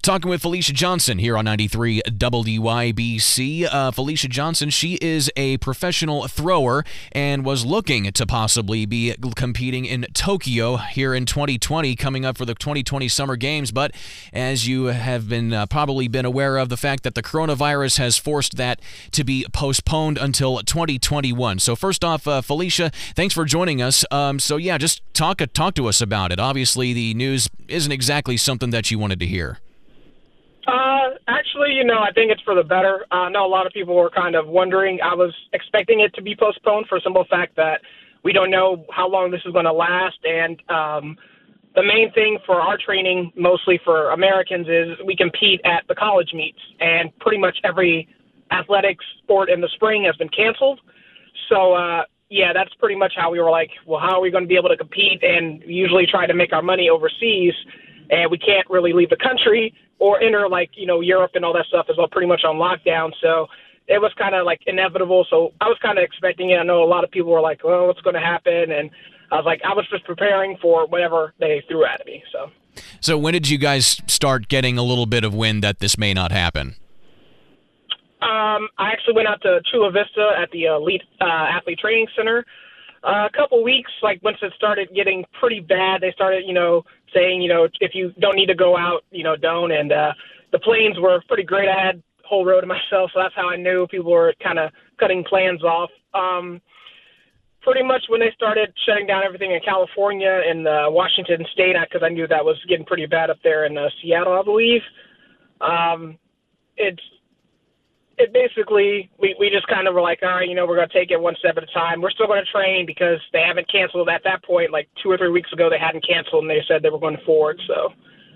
Talking with Felicia Johnson here on 93 WYBC. Felicia Johnson, she is a professional thrower and was looking to possibly be competing in Tokyo here in 2020, coming up for the 2020 Summer Games. But as you have been probably been aware of, the fact that the coronavirus has forced that to be postponed until 2021. So first off, Felicia, thanks for joining us. Just talk to us about it. Obviously, the news isn't exactly something that you wanted to hear. Actually, I think it's for the better. I know a lot of people were kind of wondering. I was expecting it to be postponed for the simple fact that we don't know how long this is going to last. And the main thing for our training, mostly for Americans, is we compete at the college meets. And pretty much every athletic sport in the spring has been canceled. So, that's pretty much how we were like, well, how are we going to be able to compete and usually try to make our money overseas? And we can't really leave the country or enter, Europe and all that stuff is all pretty much on lockdown. So it was kind of, inevitable. So I was kind of expecting it. I know a lot of people were like, well, what's going to happen? And I was just preparing for whatever they threw at me. So when did you guys start getting a little bit of wind that this may not happen? I actually went out to Chula Vista at the Elite Athlete Training Center. A couple weeks, once it started getting pretty bad, they started, saying, if you don't need to go out, don't. And the planes were pretty great. I had the whole row to myself, so that's how I knew people were kind of cutting plans off. Pretty much when they started shutting down everything in California and Washington State, because I knew that was getting pretty bad up there in Seattle, I believe. It basically, we just kind of were like, all right, we're going to take it one step at a time. We're still going to train because they haven't canceled at that point. 2 or 3 weeks ago, they hadn't canceled, and they said they were going forward, so.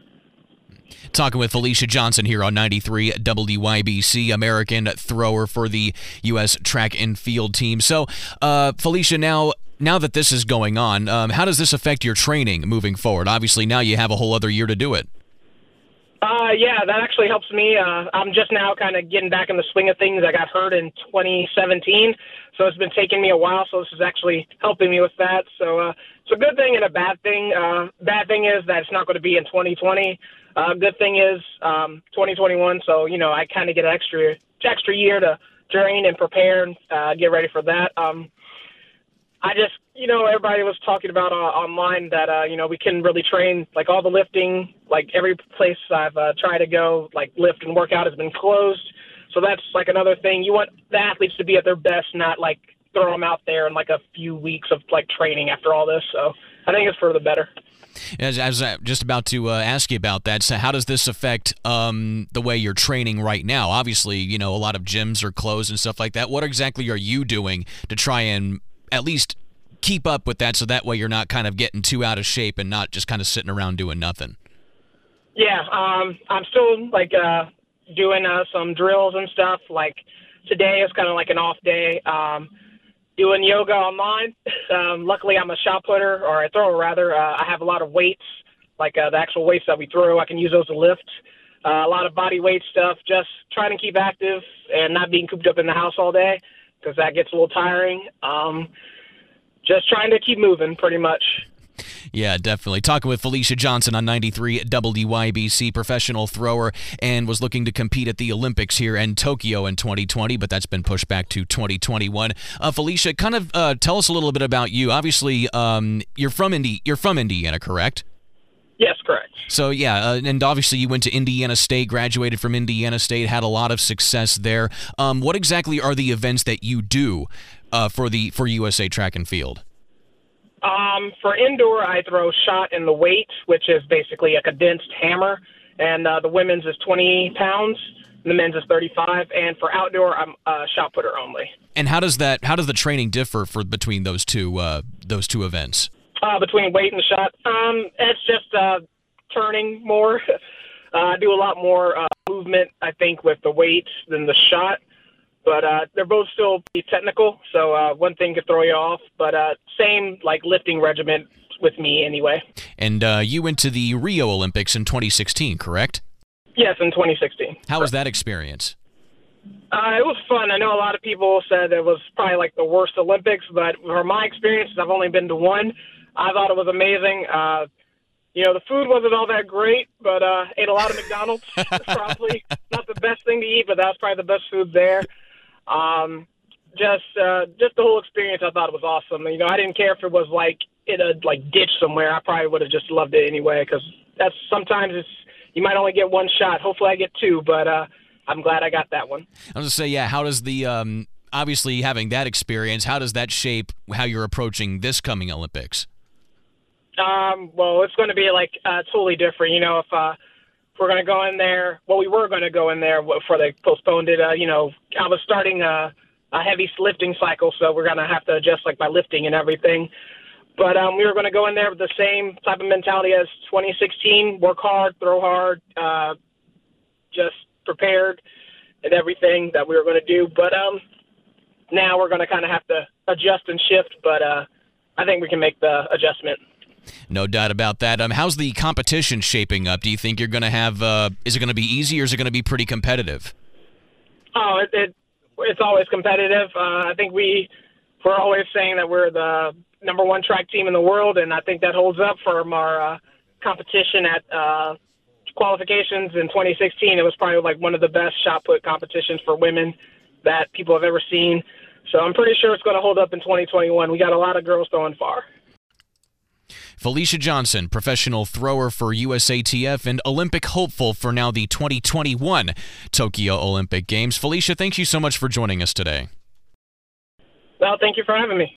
Talking with Felicia Johnson here on 93 WYBC, American thrower for the U.S. track and field team. So, Felicia, now that this is going on, how does this affect your training moving forward? Obviously, now you have a whole other year to do it. That actually helps me. I'm just now kind of getting back in the swing of things. I got hurt in 2017, so it's been taking me a while, so this is actually helping me with that. So it's a good thing and a bad thing. Bad thing is that it's not going to be in 2020. Good thing is 2021, so, I kind of get an extra year to train and prepare and get ready for that. I just, everybody was talking about online that, we couldn't really train, all the lifting, every place I've tried to go, lift and work out has been closed. So that's, another thing. You want the athletes to be at their best, not, throw them out there in, a few weeks of, training after all this. So I think it's for the better. As I'm just about to ask you about that, so how does this affect the way you're training right now? Obviously, a lot of gyms are closed and stuff like that. What exactly are you doing to try and at least keep up with that so that way you're not kind of getting too out of shape and not just kind of sitting around doing nothing? Yeah, I'm still, doing some drills and stuff. Today is kind of an off day. Doing yoga online. Luckily, I'm a shot putter, or a thrower, rather. I have a lot of weights, the actual weights that we throw. I can use those to lift. A lot of body weight stuff, just trying to keep active and not being cooped up in the house all day, because that gets a little tiring. Just trying to keep moving, pretty much. Yeah, definitely. Talking with Felicia Johnson on 93 WYBC, professional thrower, and was looking to compete at the Olympics here in Tokyo in 2020, but that's been pushed back to 2021. Felicia, kind of tell us a little bit about you. Obviously, you're from Indiana, correct? Yes, correct. So, and obviously you went to Indiana State, graduated from Indiana State, had a lot of success there. What exactly are the events that you do for USA Track and Field? For indoor, I throw shot in the weight, which is basically a condensed hammer, and the women's is 20 pounds, and the men's is 35. And for outdoor, I'm a shot putter only. And how does the training differ between those two events? Between weight and shot, it's just turning more. I do a lot more movement, I think, with the weight than the shot. But they're both still pretty technical, so one thing could throw you off. But same, lifting regimen with me anyway. And you went to the Rio Olympics in 2016, correct? Yes, in 2016. How was that experience? It was fun. I know a lot of people said it was probably the worst Olympics, but for my experience, I've only been to one. I thought it was amazing. The food wasn't all that great, but ate a lot of McDonald's. Probably not the best thing to eat, but that was probably the best food there. Just the whole experience, I thought it was awesome. I didn't care if it was in a ditch somewhere. I probably would have just loved it anyway, because sometimes you might only get one shot. Hopefully I get two, but I'm glad I got that one. I was going to say, yeah, how does the obviously having that experience, how does that shape how you're approaching this coming Olympics? Well, it's going to be totally different. If we're going to go in there, we were going to go in there before they postponed it. I was starting a heavy lifting cycle, so we're going to have to adjust my lifting and everything. But we were going to go in there with the same type of mentality as 2016, work hard, throw hard, just prepared and everything that we were going to do. But now we're going to kind of have to adjust and shift, but I think we can make the adjustment. No doubt about that. How's the competition shaping up? Do you think you're going to have is it going to be easy, or is it going to be pretty competitive? Oh, it's always competitive. I think we're always saying that we're the number one track team in the world, and I think that holds up from our competition at qualifications in 2016. It was probably one of the best shot put competitions for women that people have ever seen. So I'm pretty sure it's going to hold up in 2021. We got a lot of girls throwing far. Felicia Johnson, professional thrower for USATF and Olympic hopeful for now the 2021 Tokyo Olympic Games. Felicia, thank you so much for joining us today. Well, thank you for having me.